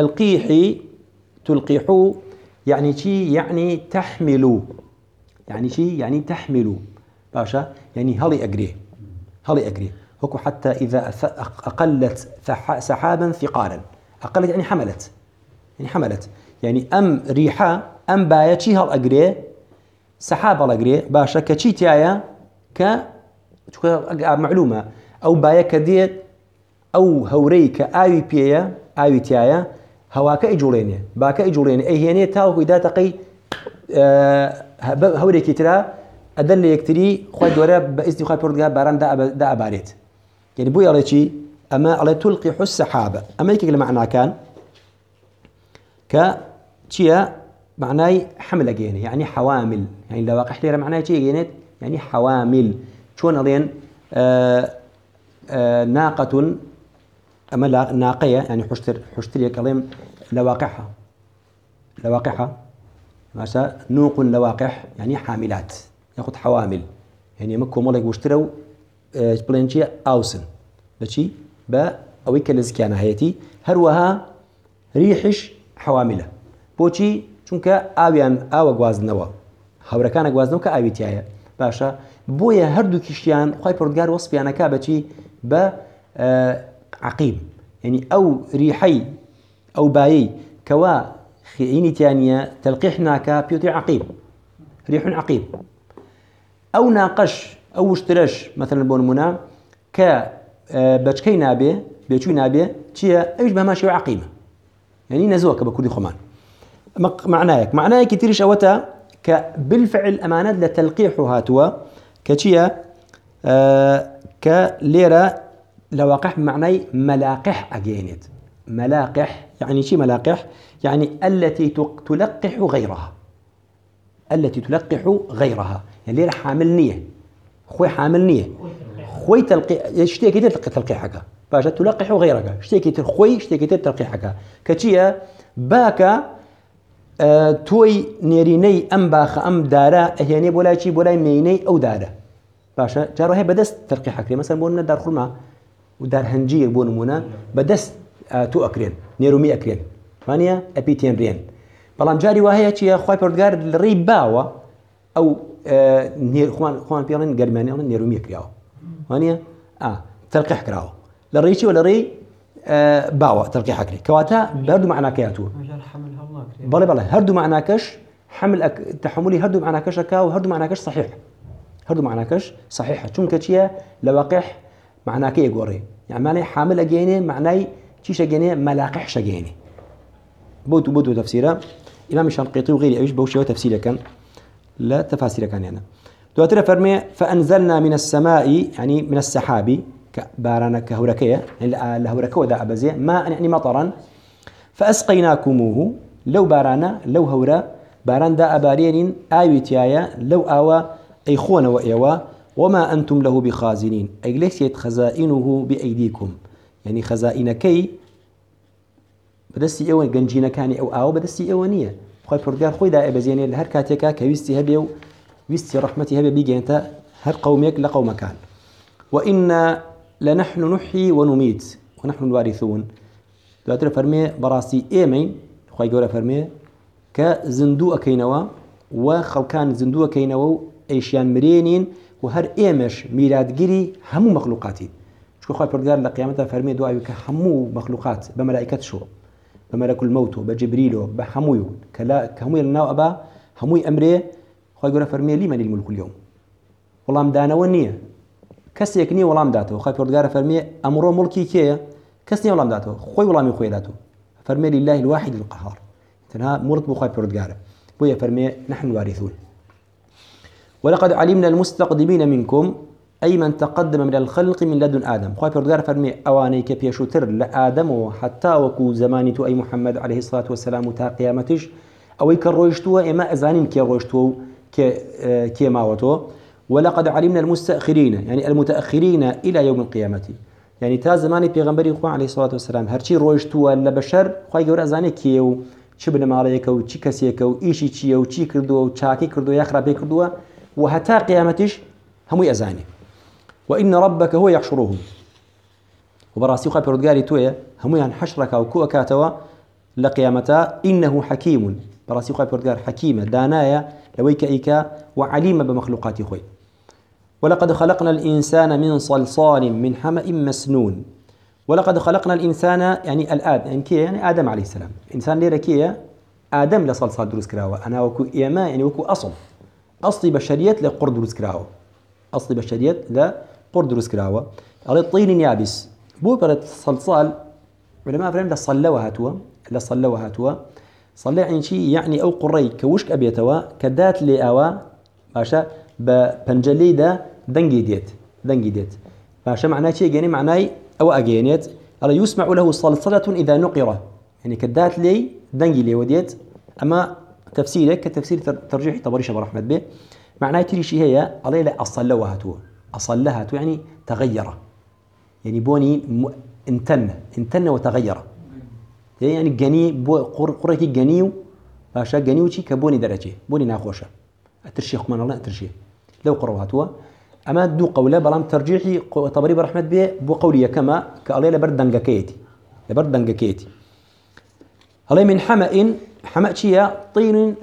تلقح يعني شي يعني تحمل يعني شي يعني تحمل باشا يعني هلي أجري هكو حتى إذا أقلت سحابا ثقالا أقلت يعني حملت يعني أم ريحة أم بايتشي هالأجري سحاب هالأجري باشا كشي تايا معلومة أو بايا كديت أو هوري كآوي بيا آوي تايا هواك إجوليني باك إجوليني أي هيني تاو إذا تقي هوري كترا أدل يكتري خوي دورة بإذن خوي بردقا باران دا أباريت يعني بويا ريتشي أما على تلقح السحابة أما يكي معنى كان كتشيا معناي حمل أجيني يعني حوامل يعني لو واقح لي معناي شيء جينت يعني حوامل شون ألين ناقة أما ناقية يعني حشتري كلام لواقحها مثلا نوق لواقح يعني حاملات ياخذ حوامل يعني مكو مالك واشتروا بلانشيا أوسن لشي با أويك الزكانة هيتي هروها ريحش حوامله بوشي چونکە ئاویان ئاوە گوازنەوە هەورەکانە گوازنەوە کە ئاوی تایە باشە بۆیە هەردوو کیشتیان خی پرۆردگار وەسپیانەکە بەچی بە عقیم یعنی ئەو ریحەی ئەو بایەی کەوا خێینی تیانە تەلقیح ناکە پێوتری عقیم ریح عقیم ئەو ناقەش ئەو وشترەش مثلا بۆ نمونە کە بەچکەی نابێ بێچووی نابێ چییە ئەوش بەهەمان شێوە عقیمە يعني نزوك بكل خمان معناك تريش أوتا كبالفعل أمانات لتلقيحها توا كشيا كليرة لواقح معناي ملاقح أجينت ملاقح يعني شي ملاقح يعني التي تلقح غيرها يعني ليرة حامل نية خوي تلقي يشتكي تلقيحك باش تلقح غيرك اشتكي ترخوي اشتكي تلقيحك كتشيا باكا توي نيريني ام باخ ام دارا هيني بولا شي بولا ميني او دارا باشا جارو هي بدست تلقيحك مثلا بون دار خرما ودار هنجير بون منا بدست تو اكرين نيرو 100 اكرين ثانيه ابيتين رين بلام جاري وهي تشيا خوي بردغار الريباوا او نير خوان بيرن قرماني نيرو 100 كراو ثانيه تلقيح كراو للريشي ولا ري باوا تلقي حكري كواتا بهردو معنا كياتو بلا هردو معنا كش حمل تحملي هردو معنا كش كاو هردو معنا كش صحيحه چونكه چيه لواقح معنا كي غوري يعني معناه حامل اجيني معناه تشيش اجيني ملاقح شجيني بوتو تفسيره امام الشنقيطي وغيره ايش بوشي تفسيره كان لا تفاسير كان يعني دواتره فرمي فانزلنا من السماء يعني من السحاب بارنا كهوركية يعني الهوركة ودا أبزي ما يعني مطرا فأسقيناكموه لو بارانا لو هورا باران دا أبارين آيوتيايا لو آوا أي خون وإيوا وما أنتم له بخازنين أي ليست خزائنه بأيديكم يعني خزائنكي بدستي إيوان جنجينا كاني أو آوا بدستي إيوانية خوي بردار خوي دا أبزيني لهر كاتيكا كويستي هبيو ويستي رحمتي هبي بيجي أنت هر قومك لقومكان وإن لنحن نحيي ونميت ونحن الوارثون. دواتر فرمي براسي إيمين خواهي قولا فرمي كزندوء كينوا وخلقان زندوء كينوا ايشيان مرينين وهر ايمش ميلاد جري همو مخلوقاتي شكو خواهي پردگار لقيامتها فرمي دعاء كهمو مخلوقات بملائكة شو بملك الموت بجبريل بهمو كهمو لناو أبا همو أمري خواهي قولا فرمي لمن الملك اليوم والله مدانا ونية كسي يكني والله مداته خواهي پردگار فرمي أمرو ملكي كيه كسني والله مداته خوي والله مي خوي داته فرمي لله الواحد القهار تنها مرت بخواهي پردگار ويا فرمي نحن الوارثون. ولقد علمنا المستقدمين منكم أي من تقدم من الخلق من لدن آدم. خواهي پردگار فرمي أواني كبيشوتر لآدم وحتى وكو زمانتو أي محمد عليه الصلاة والسلام تا قيامتش أو كرويشتوا إما أزانين كرويشتوا كيماوتو. ولقد علمنا المستأخرين يعني المتأخرين إلى يوم القيامة يعني تا زماني بيغمبري خواه عليه الصلاة والسلام هرچي رويشتوا لبشر خواهي قور أزاني كيو چه بنماليك و چه كسيك و إيشي چيه و چي كردو و چاكي كردو يخرابي كردو وحتى قيامتش همو أزاني. وإن ربك هو يحشرهم وبراسي خواهي پردگاري توية همو يعني حشرك و كوكاتوا لقيامتا إنه حكيم براسي خواهي پردگار حكيمة دانايا لويك إيكا وعليم بمخلوقات خوي. ولقد خلقنا الإنسان من صلصال من حمأ مسنون. ولقد خلقنا الإنسان يعني الآدم يعني كي يعني آدم عليه السلام إنسان ليرة كي آدم لصلصال دروس كراوة أنا وكو إيما يعني وكو أصلي بشرية لقر دروس كراوة أصلي بشرية لقر دروس كراوة على الطين يابس بو برد صلصال ولما فرهم لصلوا هاتوا صلى يعني شيء يعني أو قري كوشك أبيتوا كدات لأوا باشا ببنجلي دا دنجي ديت باشا معناه شيء يعني معناه أو أجينيت على يسمع له صلصلة إذا نقرة يعني كدات لي دنجي لي وديت أما تفسيرك كتفسير ترجيحي طبري شبر أحمد به معناه تري شيء هي عليه لا أصلها تو يعني تغير يعني بوني انتن وتغير يعني جني قريكي جنيو باشا جنيو شيء كبوني درجة بوني ناخوشة أترشي خمان الله أترشي لو قروا هاتوا أما دو قوله بلام ترجيحي طبري برحمة به بو قولي كما كالله لبرد دنجكيتي عليه من حمأ شيا طين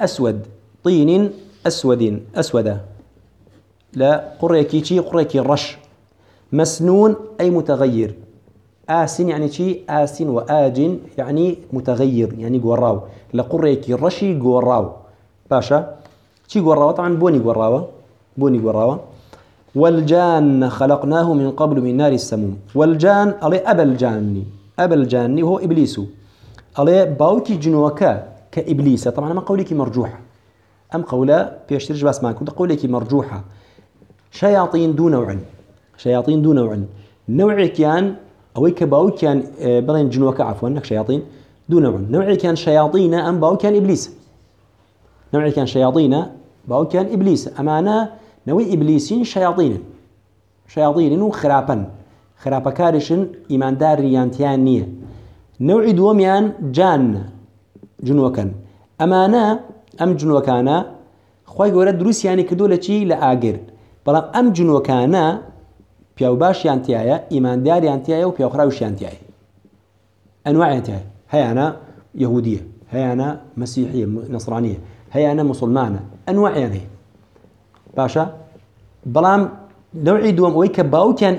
أسود لا قريكي الرش مسنون أي متغير آسن يعني شيء آسن وآج يعني متغير يعني قراو لقريكي الرشي قراو باشا شي قراو طبعا بوني قراوة والجان خلقناه من قبل من نار السموم. والجان عليه أبا الجاني وهو إبليس عليه باوكي جنوكا كإبليس طبعا ما قولك مرجوحة أم قولا بيشترج بس معك قولك مرجوحة شياطين دون نوع نوعي كان أو كباوكي كان بلين جنوكا عفوا انك شياطين دون نوع نوعي كان شياطين أم باوكي كان إبليس نوعي كان شياطين باوكي كان إبليس أمانا نوي إبليسين شياطين وخرابا كارشن إيمان دار ريانتيان نية نوعي دوميان جنوكان أمانا أم جنوكانا خواهي قولت دروس يعني كدولة شي لآقر بلام أم جنوكانا بيو باش يانتيايا إيمان دار يانتيايا وبيو خراوش يانتيايا أنواع يانتيايا هيا أنا يهودية هيا أنا مسيحية نصرانية هيا أنا مسلمانة أنواع يعني باشا بلام نوعي دوم ويك باو كان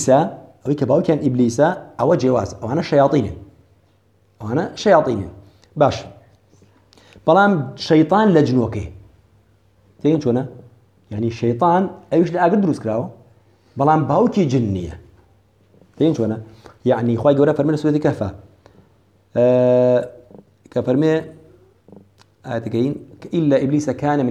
إبليسا أو جواز أو أنا شياطين باش بلام شيطان لجنوكي تيجي شونا يعني الشيطان أيش لا أقدر دروس كراو بلام باوكي جنية تيجي شونا يعني خواي جورا فرمنا سورة كهف كفرمي آتكين إلا إبليس كان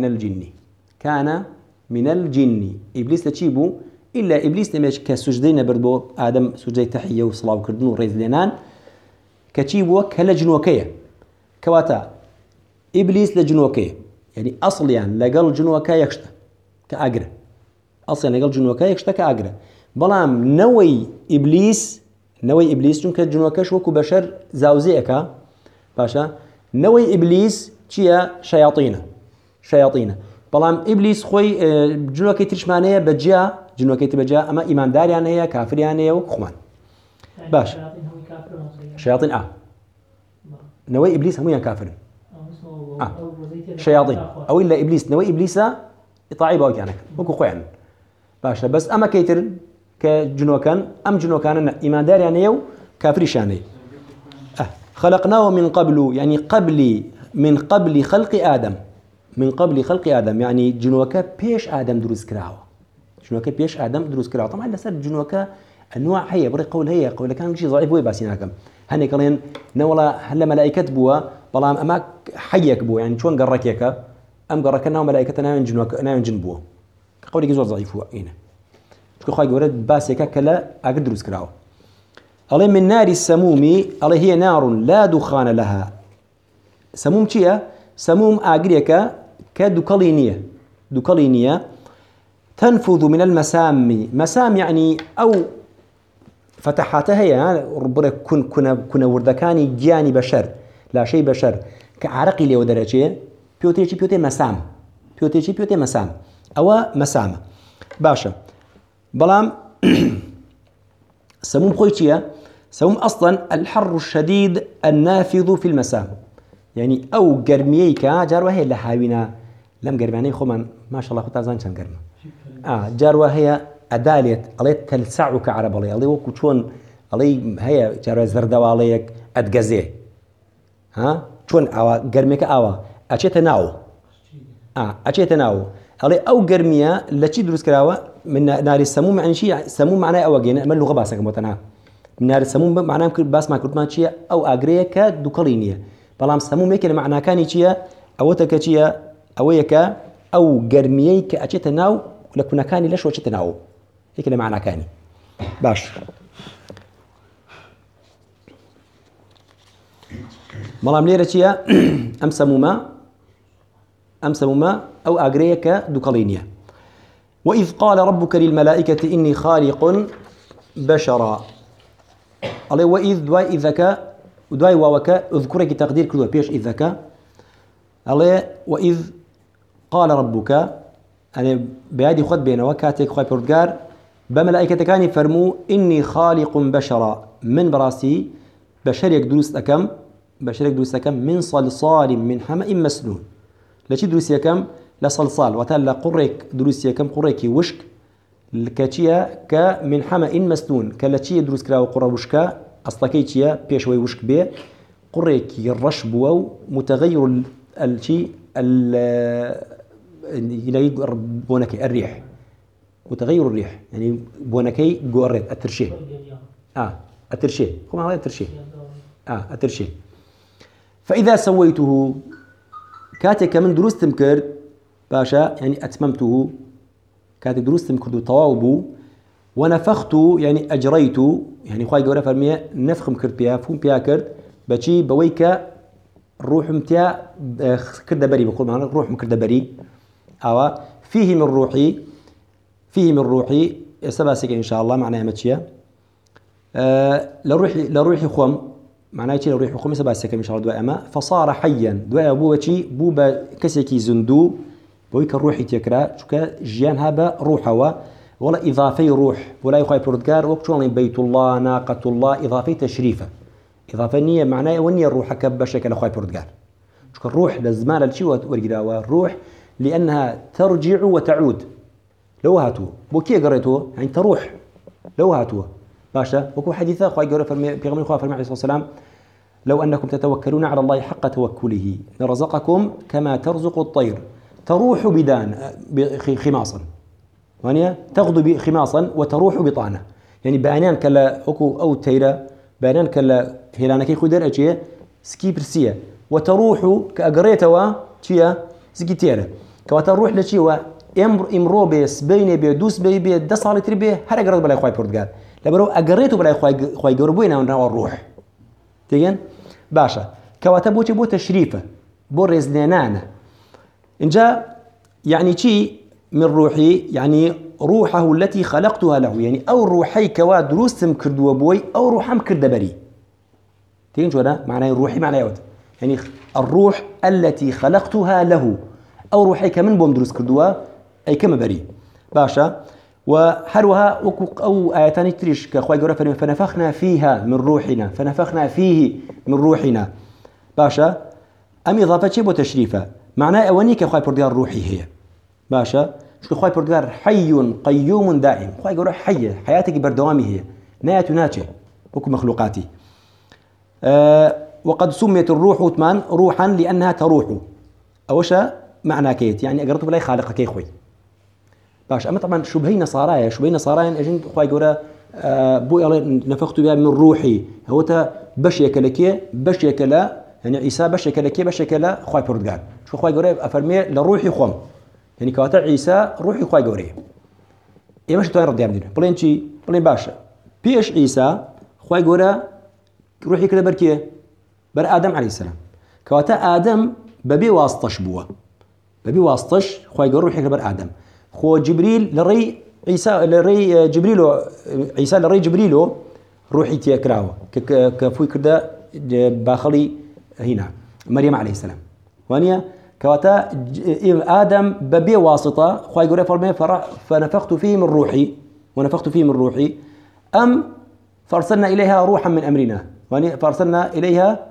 من الجن إبليس لتشيبو إلا إبليس نمش كسجدين بردو آدم سجدي تحية وصلاة وكردون وريز لينان كتشيبو كالجنوكية كواتا إبليس لجنوكية يعني أصل يعني لقل جنوكا يكشتا كأجرة أصل يعني لقل جنوكا يكشتا كأجرة بلام نوي إبليس جنك جنوكاش وكو بشر زاوزيكا باشا نوي إبليس چيا شياطين بلام إبليس خوي جنوكي ترشمانية بجيا جنوكي تبجا أما إيمان داريان هي كافريان هي وكخمان باش شياطين نوي إبليس هم كافر شياطين أو إلا إبليس نوي إبليس يطاعي باوك يعني وكو خوان باشا بس أما كيتر كجنوكان أم جنوكان إيمان داريان هي كافري شاني خلقناه من قبل يعني من قبل خلق آدم من قبل خلق آدم يعني جنوكا بيش آدم دروس كراوة جنوكا بيش آدم دروس كراوة طبعا لسر جنوكا النوع هي بري قول هي قول كان شيء ضعيف بوي باسيناكم هني قالين نولا هلا ملائكة بوا بلام أما حيك بوا يعني شلون قركيك أم قركنا ملائكة نايم جنوك نايم جن بوا قولي جزء ضعيف هو هنا شو خاي ورد باسيكا كلا أقدر دروس كراوة الله من نار السموم الله هي نار لا دخان لها سموم شيء سموم أجريكا كدكالينية تنفذ من المسام مسام يعني أو فتحاتها هي ربنا كنا وردكاني جاني بشر لا شيء بشر كعرقي لي ودرجة بيوتي مسام بيوتي مسام أو مسام باشا بلام سموم خويتيا سموم أصلا الحر الشديد النافذ في المسام يعني أو قرميكا جاروا هي لحاوينا لم قرماني خمان ما شاء الله خطا زان كان قرمه جاروا هي أداليت عليه تلسعك عرب عليه وكشون عليه هي جاروا زردوا عليك أتجزيه شون أوا قرميك أوا أشيت ناو عليه أو قرمية لشي دروس كراوة من نار السموم يعني شيء سموم معناه أوجين ما اللغة باسك متناها من نار السموم معناه باس ما كنت ما شيء أو أجريك دوكالينية بلام سموم يكل معناه كان شيء أو تكشيء أو يكا أو قرميك أشيت ناو لكنا كاني ليش وأشيت ناو يكل معناه كاني باش بلام ليرة شيء أم سموما أو أجريك دوكالينية وإذ قال ربك للملائكة إني خالق بشرا عليه وإذ دواي إذك ودواي واوك اذكرك تقدير كله بيش إذك عليه وإذ قال ربك أنا بيادي خد بينه وكاتك خاي بردقار بملائكة كاني فرمو إني خالق بشرا من براسي بشريك دروس أكم من صلصال من حمأ مسنون لشي دروسيا كم لصلصال وتلا قريك دروسيا كم قريكي وشك الكاتيا كمن حمأ مسنون كلتشي دروس كراو قرا وشكا أصلكيتيا بيشوي وشك بيه قريكي الرشب متغير الشيء يلاقي بونكي الريح متغير الريح يعني بونكي جوريت الترشي الترشي كم هذا الترشي الترشي فإذا سويته كاتك من دروس تمكر باشا يعني أتممته كاتك دروس تمكر طواوبو ونفخت يعني أجريت يعني خواهي قورة فرمية نفخ مكرت بيها فهم بيها كرت بشي بويك الروح متيا كرد بري بقول معنا الروح مكرد بري فيه من روحي سباسك إن شاء الله معناها متشيا لروحي خوم معناه شيء لروحي خوم سباسك إن شاء الله دواء أما فصار حيا دواء بوبا كسكي زندو بويك الروح تكرا شكا جيان هذا روحه ولا إضافي روح ولا يخاي بردقار وقتون بيت الله ناقة الله إضافي تشريفة إضافة نية معناه ونية الروح كبشكل أخوي بردقار شكا الروح لزمان الشيء والجداوة الروح لأنها ترجع وتعود لو هاتوا بوكي قريتوه يعني تروح لو هاتوه باشا وكو حديثة أخوي قرأ في غمين أخوي فرمي عليه الصلاة والسلام لو أنكم تتوكلون على الله حق توكله لرزقكم كما ترزق الطير تروح بدان خماصا يعني تغدو خماصا وتروح بطانة يعني بانان كلا أو تيرا بانان كلا هلانكي خدر أشياء سكي برسية وتروح كأجريتوا شيا سكي تيرا كوتروح لشيء امرو بس بيني بيدوس بي دس على تربيه هر أجرت بلا إخوي بردقال لبرو أجريته بلا إخوي جربوينا ونروح الروح تيجين باشا كواتبوتي بو تشريفه بو رزنانانا إن جاء يعني شيء من روحي يعني روحه التي خلقتها له يعني أو روحي كوا دروسم كردوا بوي أو روحم كرد بري تيجين شو هذا معناه روحي معناه يود يعني الروح التي خلقتها له أو روحي كمن بوم دروس كردوا أي كم بري باشا وهروها أو آياتان تريش كأخوي جورا فنفخنا فيها من روحنا فنفخنا فيه من روحنا باشا أم إضافة شيء وتشريفة معناه أولي كأخوي برديار روحي هي باشا شو أخوي برديار حي قيوم دائم أخوي جورا حي حياتك بردوامي هي ناية ناتشة وكم مخلوقاتي وقد سميت الروح وثمان روحا لأنها تروح أوشا معنى كيت يعني أقرأت بلاي خالق كي خوي باش أما طبعا شبهي نصارايا أجن خواي جورا بو نفخت بها من روحي هو تا باش يكلا يعني عيسى باش يكلا خواي بردقال شو خواي جورا أفرمي لروحي خوم يعني كواتا عيسى روحي خواي جورا إيه باش توين رد يعملين بلين باشا بيش عيسى خواي جورا روحي كلا بركيه بر آدم عليه السلام كواتا آدم ببي واسطش بوا ببي واسطش خواي جورا روحي كلا بر آدم خو جبريل لري عيسى لري جبريلو عيسى لري جبريلو روحي تيكراو كفوي كدا باخلي هنا مريم عليه السلام وانيا كواتا آدم ببي واسطة خواي يقول فرمي فنفخت فيه من روحي ونفخت فيه من روحي أم فأرسلنا إليها روحا من أمرنا وانيا فأرسلنا إليها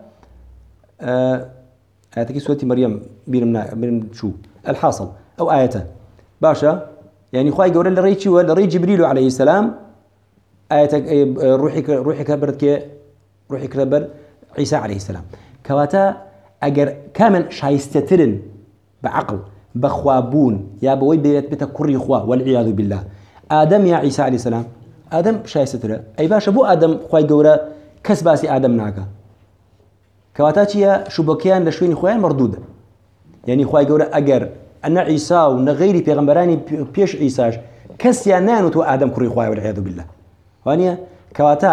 آياتك سورة مريم بين شو الحاصل أو آيته باشا يعني خواي يقول لري جبريل عليه السلام آياتك روحي كبر عيسى عليه السلام كواتا أجر كامل شايستترن بعقل بخوابون يا بوي بيت كري خوا والعياذ بالله آدم يا عيسى عليه السلام آدم شايستره أي باشا بو آدم خواي يقول كسباسي آدم ناقة كواتا تيا شبكيان لشوين خوان مردودة يعني خواي يقول أجر أن عيسى ونغيري بيغمبراني بيش عيساش كسيانان وتو آدم كري خواي والعياذ بالله وانيا كواتا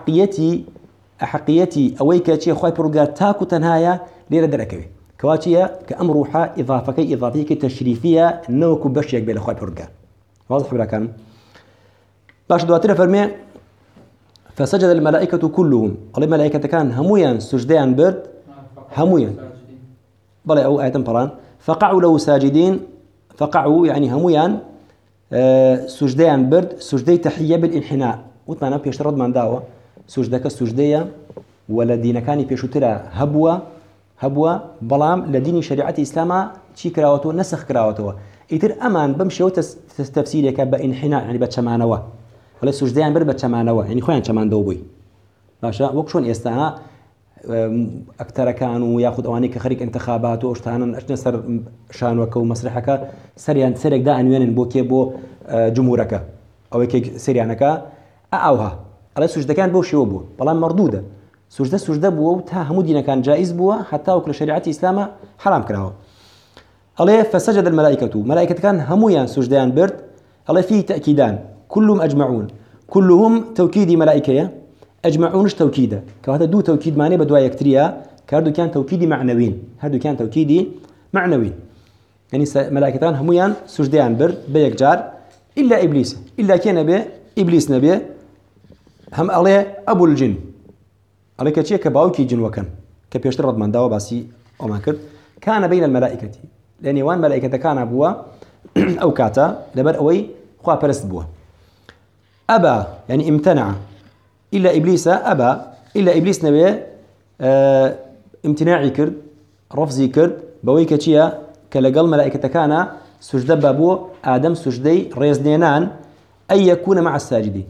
أحقيتي أويكا خواي بروغار تاكو تنهايا ليلة دركوي كواتيا كأمروحة إضافية تشريفية نوكو بشيك بين خواي بروغار واضح بلا كان باش دواتنا فرمي فسجد الملائكة كلهم قال الملائكة كان همويا سجدان برد همويا بلا أو آية بران فقعوا له ساجدين فقعوا يعني همويا سجدان برد سجدي تحية بالانحناء وطنا بيشترد من داوة سجدك السجدية ولا دين كان بيشترى هبوة بلام لدين شريعة إسلاما شي كراوته نسخ كراوته إتر أمان بمشي وتستفسيرك بانحناء يعني بتشمانوا ولا سجديان برد بتشمانوا يعني خوان شمان دوبي باشا وكشون يستانا أكثر كانوا يأخذ أوانيك خريج انتخابات واشتهانا أشنسر شانوك ومسرحك سريك دا أنوين بو كيبو جمهورك أو كي سريانك أوها على سجدة كان بو شيو بو بلان مردودة سجدة بو تا همودينا كان جائز بو حتى وكل شريعة إسلام حرام كراهو عليه فسجد الملائكة ملائكة كان همويان سجدان برد عليه فيه تأكيدان كلهم أجمعون كلهم توكيدي ملائكة أجمعونش توكيدا كهذا دو توكيد معنى بدوا يكتريا كهذا كان توكيدي معنوين هذا كان توكيدي معنوي يعني ملائكتان هميان سجدان برد بيكجار إلا إبليس إلا كان به إبليس نبي هم عليه أبو الجن عليه كشيء كباوكي جن وكان كبيشتر رد من دوا باسي أو ما كرت كان بين الملائكة لأن وان ملائكة كان أبوا أو كاتا لبر أوي خوا برست بوا أبا يعني امتنع إلا إبليس أبى إلا إبليس نبي امتناعي كرد رفضي كرد بوي كشيا كلقل ملائكة كان سجد بابو آدم سجدي ريزنينان أن يكون مع الساجدين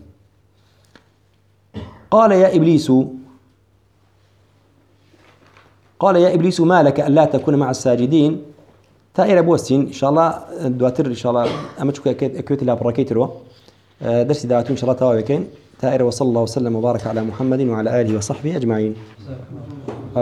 قال يا إبليس ما لك ألا تكون مع الساجدين تائر بوستين إن شاء الله دواتر إن شاء الله أما تشوف أكيد لا بركيترو درس دعوة إن شاء الله تواويكين تائر وصلى الله وسلم وبارك على محمد وعلى آله وصحبه أجمعين